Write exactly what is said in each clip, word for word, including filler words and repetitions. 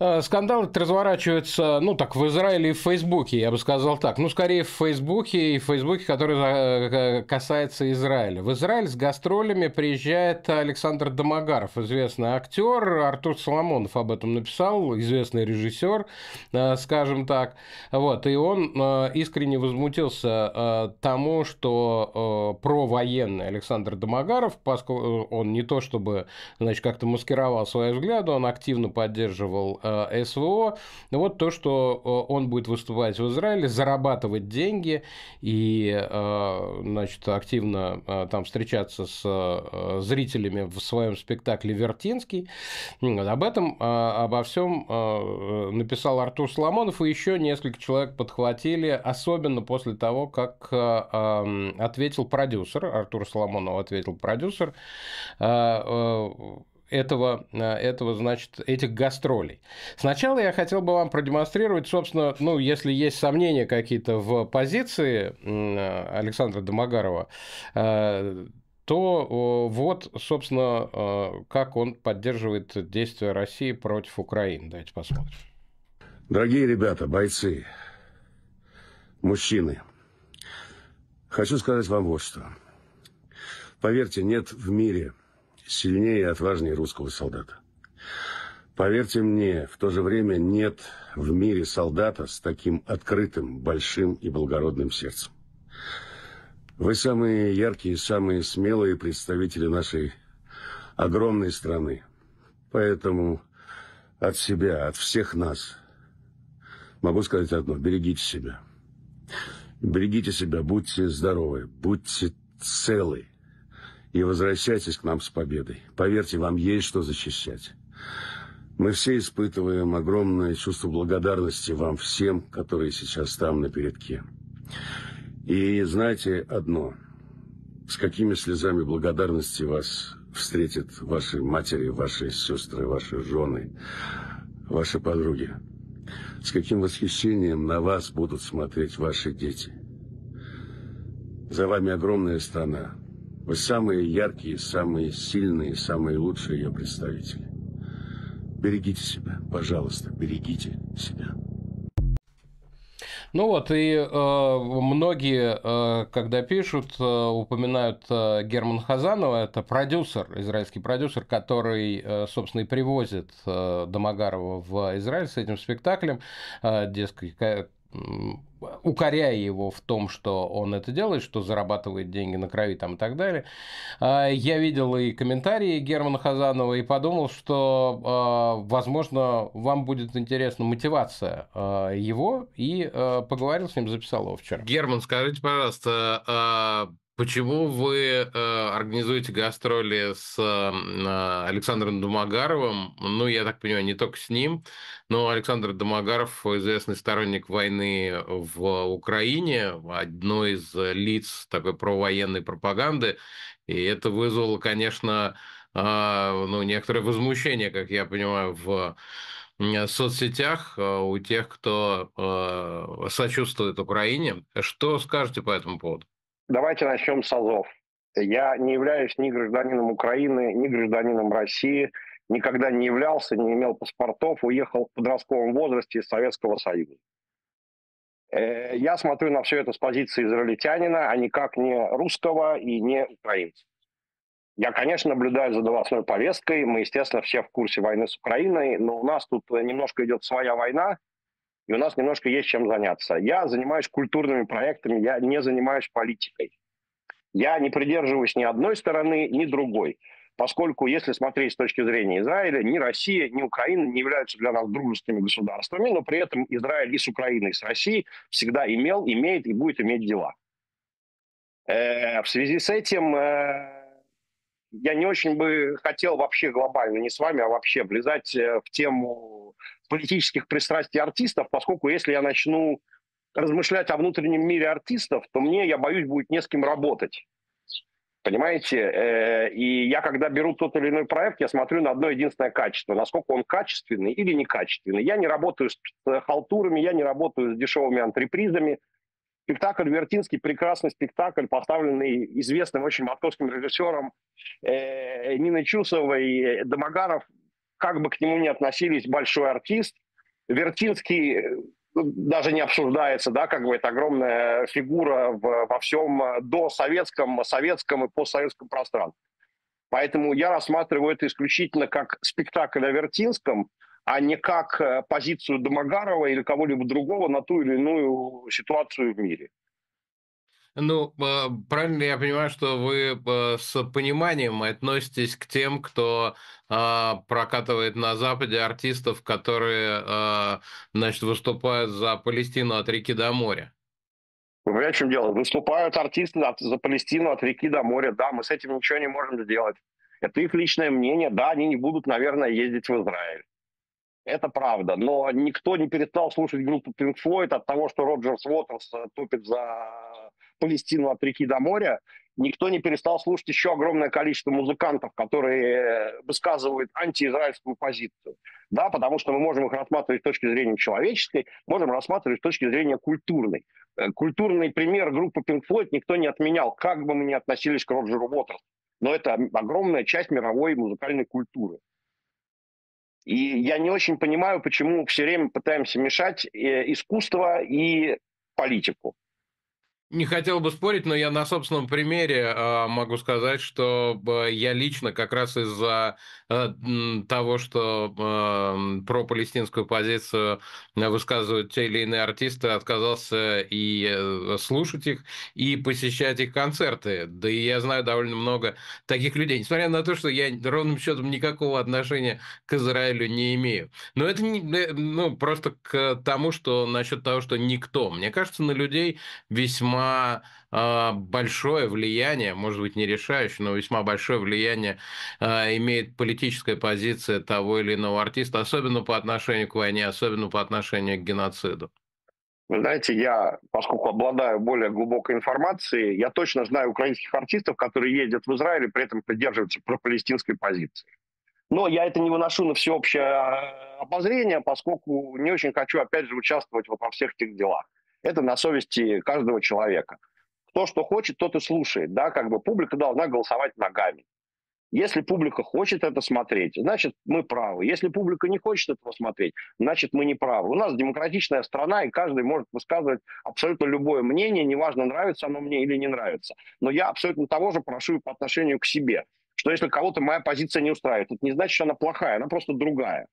Скандал этот разворачивается, ну, так, в Израиле и в Фейсбуке, я бы сказал так. Ну, скорее, в Фейсбуке и в Фейсбуке, который касается Израиля. В Израиль с гастролями приезжает Александр Домогаров, известный актер. Артур Соломонов об этом написал, известный режиссер, скажем так. Вот, и он искренне возмутился тому, что провоенный Александр Домогаров, поскольку он не то чтобы, значит, как-то маскировал свои взгляды, он активно поддерживал СВО. Вот то, что он будет выступать в Израиле, зарабатывать деньги и, значит, активно там встречаться с зрителями в своем спектакле «Вертинский». Об этом, обо всем написал Артур Соломонов, и еще несколько человек подхватили, особенно после того, как ответил продюсер, Артур Соломонов ответил продюсер, этого, этого, значит, этих гастролей. Сначала я хотел бы вам продемонстрировать, собственно, ну, если есть сомнения какие-то в позиции Александра Домогарова, то вот, собственно, как он поддерживает действия России против Украины. Давайте посмотрим. Дорогие ребята, бойцы, мужчины, хочу сказать вам вот что. Поверьте, нет в мире сильнее и отважнее русского солдата. Поверьте мне, в то же время нет в мире солдата с таким открытым, большим и благородным сердцем. Вы самые яркие, самые смелые представители нашей огромной страны. Поэтому от себя, от всех нас могу сказать одно: берегите себя. Берегите себя, будьте здоровы, будьте целы. И возвращайтесь к нам с победой. Поверьте, вам есть что защищать. Мы все испытываем огромное чувство благодарности вам всем, которые сейчас там на передке. И знаете одно: с какими слезами благодарности вас встретят ваши матери, ваши сестры, ваши жены, ваши подруги. С каким восхищением на вас будут смотреть ваши дети. За вами огромная страна. Вы самые яркие, самые сильные, самые лучшие ее представители. Берегите себя, пожалуйста, берегите себя. Ну вот, и э, многие, э, когда пишут, э, упоминают э, Германа Хазанова, это продюсер, израильский продюсер, который, э, собственно, и привозит э, Домогарова в Израиль с этим спектаклем, э, дескать, укоряя его в том, что он это делает, что зарабатывает деньги на крови там, и так далее. Я видел и комментарии Германа Хазанова и подумал, что, возможно, вам будет интересна мотивация его, и поговорил с ним, записал его вчера. Герман, скажите, пожалуйста, почему вы организуете гастроли с Александром Домогаровым? Ну, я так понимаю, не только с ним, но Александр Домогаров, известный сторонник войны в Украине, одно из лиц такой провоенной пропаганды, и это вызвало, конечно, ну, некоторое возмущение, как я понимаю, в соцсетях у тех, кто сочувствует Украине. Что скажете по этому поводу? Давайте начнем с азов. Я не являюсь ни гражданином Украины, ни гражданином России, никогда не являлся, не имел паспортов, уехал в подростковом возрасте из Советского Союза. Я смотрю на все это с позиции израильтянина, а никак не русского и не украинца. Я, конечно, наблюдаю за новостной повесткой, мы, естественно, все в курсе войны с Украиной, но у нас тут немножко идет своя война, и у нас немножко есть чем заняться. Я занимаюсь культурными проектами, я не занимаюсь политикой. Я не придерживаюсь ни одной стороны, ни другой. Поскольку, если смотреть с точки зрения Израиля, ни Россия, ни Украина не являются для нас дружескими государствами, но при этом Израиль и с Украиной, и с Россией всегда имел, имеет и будет иметь дела. Э, в связи с этим э, я не очень бы хотел вообще глобально, не с вами, а вообще влезать в тему политических пристрастий артистов, поскольку если я начну размышлять о внутреннем мире артистов, то мне, я боюсь, будет не с кем работать. Понимаете? И я, когда беру тот или иной проект, я смотрю на одно единственное качество. Насколько он качественный или некачественный. Я не работаю с халтурами, я не работаю с дешевыми антрепризами. Спектакль «Вертинский» – прекрасный спектакль, поставленный известным очень московским режиссером Ниной Чусовой. Домогаров как бы к нему ни относились, большой артист. Вертинский э, даже не обсуждается, да, как бы это огромная фигура в, во всем э, досоветском, советском и постсоветском пространстве. Поэтому я рассматриваю это исключительно как спектакль о Вертинском, а не как э, позицию Домогарова или кого-либо другого на ту или иную ситуацию в мире. Ну, э, правильно ли я понимаю, что вы э, с пониманием относитесь к тем, кто э, прокатывает на Западе артистов, которые, э, значит, выступают за Палестину от реки до моря? Вы понимаете, в чем дело? Выступают артисты от- за Палестину от реки до моря. Да, мы с этим ничего не можем сделать. Это их личное мнение. Да, они не будут, наверное, ездить в Израиль. Это правда. Но никто не перестал слушать группу Pink Floyd от того, что Роджерс Уотерс э, топит за Палестину от реки до моря. Никто не перестал слушать еще огромное количество музыкантов, которые э, высказывают антиизраильскую позицию. Да, потому что мы можем их рассматривать с точки зрения человеческой, можем рассматривать с точки зрения культурной. Э, Культурный пример группы Pink Floyd никто не отменял, как бы мы ни относились к Роджеру Уотерсу. Но это огромная часть мировой музыкальной культуры. И я не очень понимаю, почему все время пытаемся мешать э, искусство и политику. Не хотел бы спорить, но я на собственном примере э, могу сказать, что э, я лично как раз из-за э, м, того, что э, про палестинскую позицию высказывают те или иные артисты, отказался и э, слушать их, и посещать их концерты. Да и я знаю довольно много таких людей, несмотря на то, что я ровным счетом никакого отношения к Израилю не имею. Но это не, э, ну, просто к тому, что насчет того, что никто. Мне кажется, на людей весьма а, большое влияние, может быть, не решающее, но весьма большое влияние а, имеет политическая позиция того или иного артиста, особенно по отношению к войне, особенно по отношению к геноциду. Вы знаете, я, поскольку обладаю более глубокой информацией, я точно знаю украинских артистов, которые ездят в Израиль и при этом придерживаются пропалестинской позиции. Но я это не выношу на всеобщее э, обозрение, поскольку не очень хочу, опять же, участвовать вот во всех этих делах. Это на совести каждого человека. Кто что хочет, тот и слушает. Да? Как бы публика должна голосовать ногами. Если публика хочет это смотреть, значит, мы правы. Если публика не хочет этого смотреть, значит, мы не правы. У нас демократичная страна, и каждый может высказывать абсолютно любое мнение, неважно, нравится оно мне или не нравится. Но я абсолютно того же прошу и по отношению к себе, что если кого-то моя позиция не устраивает, это не значит, что она плохая, она просто другая.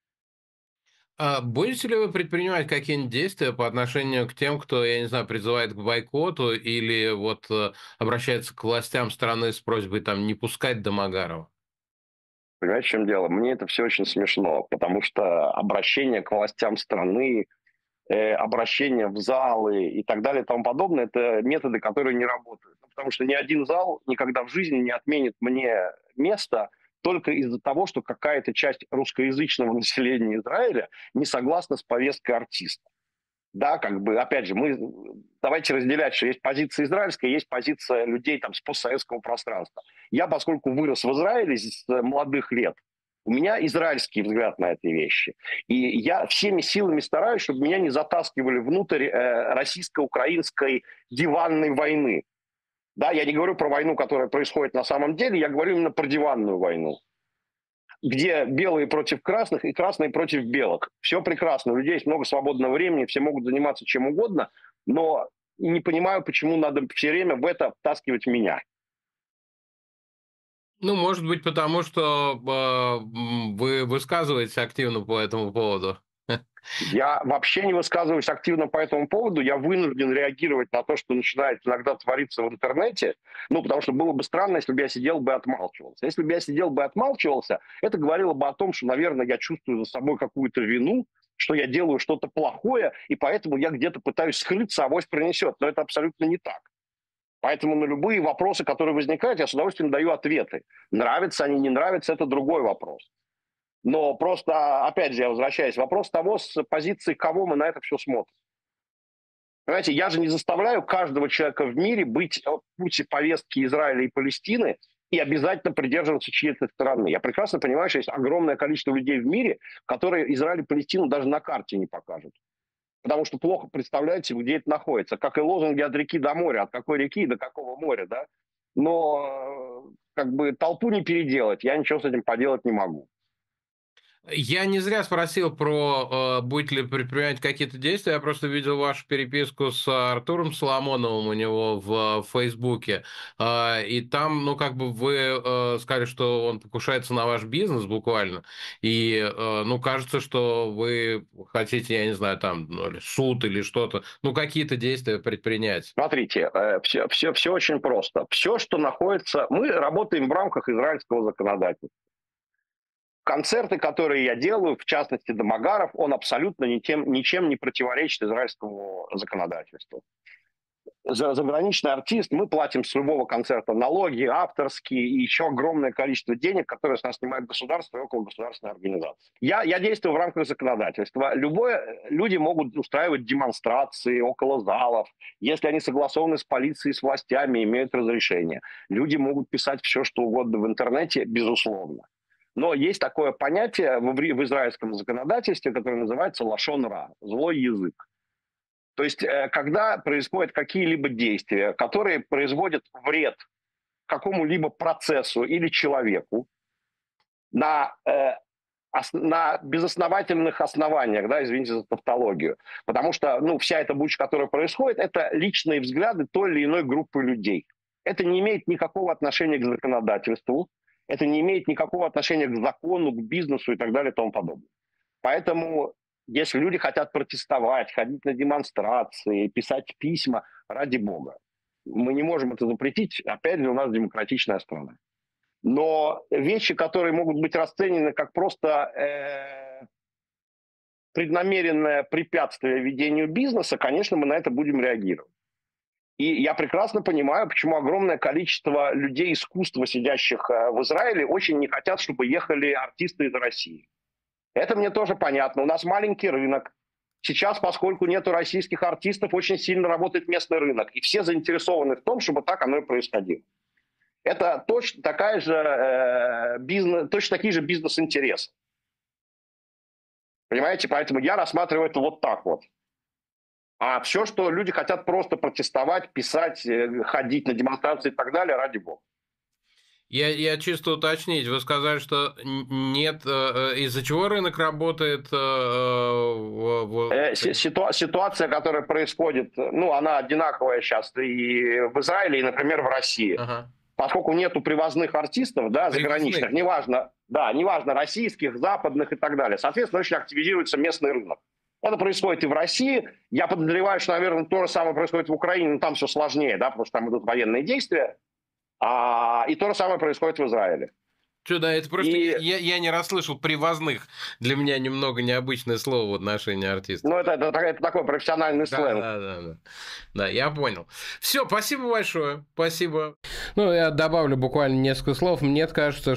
А будете ли вы предпринимать какие-нибудь действия по отношению к тем, кто, я не знаю, призывает к бойкоту или вот э, обращается к властям страны с просьбой там не пускать Домогарова? Понимаете, в чем дело? Мне это все очень смешно, потому что обращение к властям страны, э, обращение в залы и так далее и тому подобное, это методы, которые не работают. Ну, потому что ни один зал никогда в жизни не отменит мне место только из-за того, что какая-то часть русскоязычного населения Израиля не согласна с повесткой артиста. Да, как бы, опять же, мы давайте разделять, что есть позиция израильская, есть позиция людей там с постсоветского пространства. Я, поскольку вырос в Израиле с молодых лет, у меня израильский взгляд на эти вещи. И я всеми силами стараюсь, чтобы меня не затаскивали внутрь э, российско-украинской диванной войны. Да, я не говорю про войну, которая происходит на самом деле, я говорю именно про диванную войну, где белые против красных и красные против белых. Все прекрасно, у людей есть много свободного времени, все могут заниматься чем угодно, но не понимаю, почему надо все время в это втаскивать меня. Ну, может быть, потому что э, м, вы высказываетесь активно по этому поводу. Я вообще не высказываюсь активно по этому поводу, я вынужден реагировать на то, что начинает иногда твориться в интернете, ну, потому что было бы странно, если бы я сидел бы и отмалчивался. Если бы я сидел бы и отмалчивался, это говорило бы о том, что, наверное, я чувствую за собой какую-то вину, что я делаю что-то плохое, и поэтому я где-то пытаюсь скрыться, авось принесет. Но это абсолютно не так. Поэтому на любые вопросы, которые возникают, я с удовольствием даю ответы. Нравятся они, не нравятся, это другой вопрос. Но просто, опять же, я возвращаюсь, вопрос того, с позиции кого мы на это все смотрим. Понимаете, я же не заставляю каждого человека в мире быть в пути повестки Израиля и Палестины и обязательно придерживаться чьей-то стороны. Я прекрасно понимаю, что есть огромное количество людей в мире, которые Израиль и Палестину даже на карте не покажут. Потому что плохо представляют себе, где это находится. Как и лозунги от реки до моря, от какой реки и до какого моря, да? Но как бы толпу не переделать, я ничего с этим поделать не могу. Я не зря спросил про, э, будет ли предпринимать какие-то действия. Я просто видел вашу переписку с Артуром Соломоновым у него в Фейсбуке. А, и там, ну, как бы вы э, сказали, что он покушается на ваш бизнес буквально. И, э, ну, кажется, что вы хотите, я не знаю, там, ну, или суд или что-то, ну, какие-то действия предпринять. Смотрите, э, все, все, все очень просто. Все, что находится... Мы работаем в рамках израильского законодательства. Концерты, которые я делаю, в частности, Домогаров, он абсолютно ничем, ничем не противоречит израильскому законодательству. За заграничный артист, мы платим с любого концерта налоги, авторские и еще огромное количество денег, которые с нас снимает государство и около государственной организации. Я, я действую в рамках законодательства. Любое, люди могут устраивать демонстрации около залов, если они согласованы с полицией, с властями, имеют разрешение. Люди могут писать все, что угодно в интернете, безусловно. Но есть такое понятие в, в израильском законодательстве, которое называется лашон ра, злой язык. То есть, когда происходят какие-либо действия, которые производят вред какому-либо процессу или человеку на, э, ос, на безосновательных основаниях, да, извините за тавтологию, потому что ну, вся эта буча, которая происходит, это личные взгляды той или иной группы людей. Это не имеет никакого отношения к законодательству, это не имеет никакого отношения к закону, к бизнесу и так далее и тому подобное. Поэтому... Если люди хотят протестовать, ходить на демонстрации, писать письма, ради бога. Мы не можем это запретить. Опять же, у нас демократичная страна. Но вещи, которые могут быть расценены как просто э, преднамеренное препятствие ведению бизнеса, конечно, мы на это будем реагировать. И я прекрасно понимаю, почему огромное количество людей искусства, сидящих в Израиле, очень не хотят, чтобы ехали артисты из России. Это мне тоже понятно. У нас маленький рынок. Сейчас, поскольку нету российских артистов, очень сильно работает местный рынок. И все заинтересованы в том, чтобы так оно и происходило. Это точно, такая же, э, бизнес, точно такие же бизнес-интересы. Понимаете? Поэтому я рассматриваю это вот так вот. А все, что люди хотят просто протестовать, писать, ходить на демонстрации и так далее, ради бога. Я, я чисто уточнить, вы сказали, что нет, из-за чего рынок работает? Ситуа- ситуация, которая происходит, ну, она одинаковая сейчас и в Израиле, и, например, в России. Ага. Поскольку нету привозных артистов, да, заграничных, неважно, да, неважно, российских, западных и так далее, соответственно, очень активизируется местный рынок. Это происходит и в России. Я подозреваю, что, наверное, то же самое происходит в Украине, но там все сложнее, да, потому что там идут военные действия. А, и то же самое происходит в Израиле. Что, да, это просто и... я, я не расслышал привозных. Для меня немного необычное слово в отношении артистов. Ну, это, это, это такой профессиональный сленг. Да, да, да, да. Да, я понял. Все, спасибо большое. Спасибо. Ну, я добавлю буквально несколько слов. Мне кажется,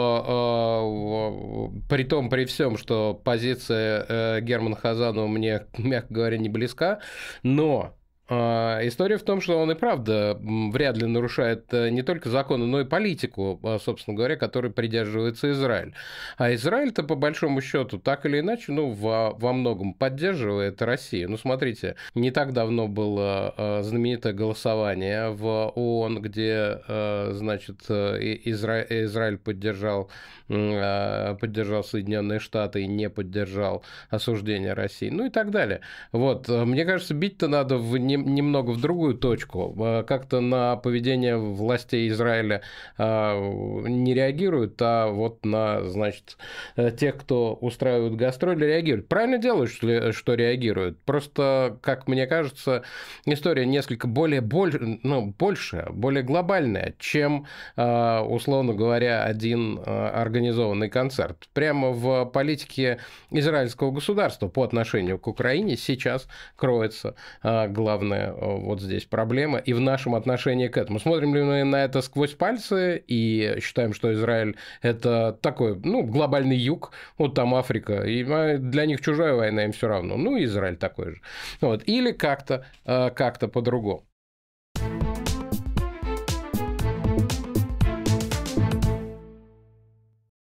что э, при том, при всем, что позиция э, Германа Хазанова мне, мягко говоря, не близка, но... История в том, что он и правда вряд ли нарушает не только законы, но и политику, собственно говоря, которой придерживается Израиль. А Израиль-то, по большому счету, так или иначе, ну, во, во многом поддерживает Россию. Ну, смотрите, не так давно было знаменитое голосование в ООН, где, значит, Изра... Израиль поддержал, поддержал Соединенные Штаты и не поддержал осуждение России, ну и так далее. Вот, мне кажется, бить-то надо в не немного в другую точку. Как-то на поведение властей Израиля не реагируют, а вот на, значит, тех, кто устраивает гастроли, реагируют. Правильно делают, что, что реагируют. Просто, как мне кажется, история несколько более, боль, ну, больше, более глобальная, чем, условно говоря, один организованный концерт. Прямо в политике израильского государства по отношению к Украине сейчас кроется главное вот здесь проблема, и в нашем отношении к этому. Смотрим ли мы на это сквозь пальцы и считаем, что Израиль – это такой, ну, глобальный юг, вот там Африка, и для них чужая война, им все равно, ну, и Израиль такой же. Вот. Или как-то как-то по-другому.